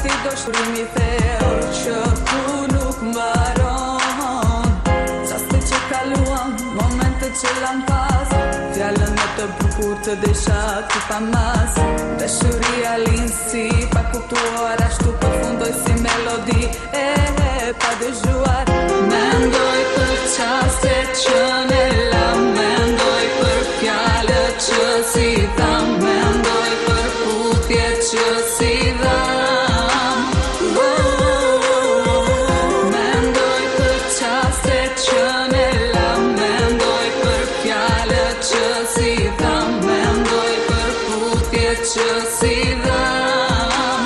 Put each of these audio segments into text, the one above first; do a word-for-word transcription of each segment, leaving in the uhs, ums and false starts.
ti do shurimi thellë që tu nuk mbaron. Qaste që kaluam, momente që lam pas, fjallën e të bukur të desha ti pa mas. Dashuria lind si pa kuptuar, ashtu përfundoj si melodi e pa dëgjuar. Mendoj për qastet që ne lam, mendoj për fjallët që si tham, mendoj për putjet që si dham. Mendoj për qastet që ne lam, mendoj për fjallët që si tham, mendoj për putjet që si dham.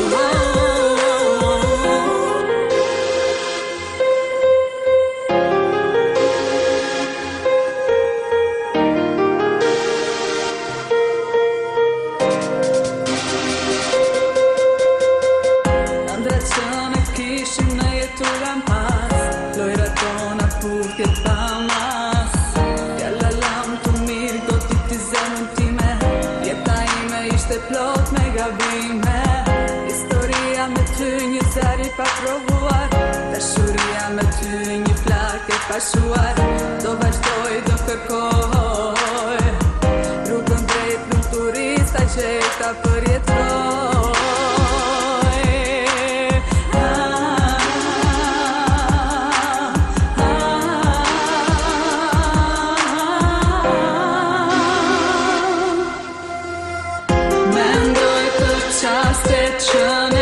Ëndrat që ne kishim në jetu lam pas, lojrat tona putjet pa mas. Fjalla lam të mirë, do t'i ti zemën time, jeta ime ishte plot me gabime. Historia me ty një zari pa provuar, dashuria me ty një flak e pashuar. Do vazhdoj, do kërkoj, rrugën drejt nuk turista gjeta përjetoj. Mendoj për qastet që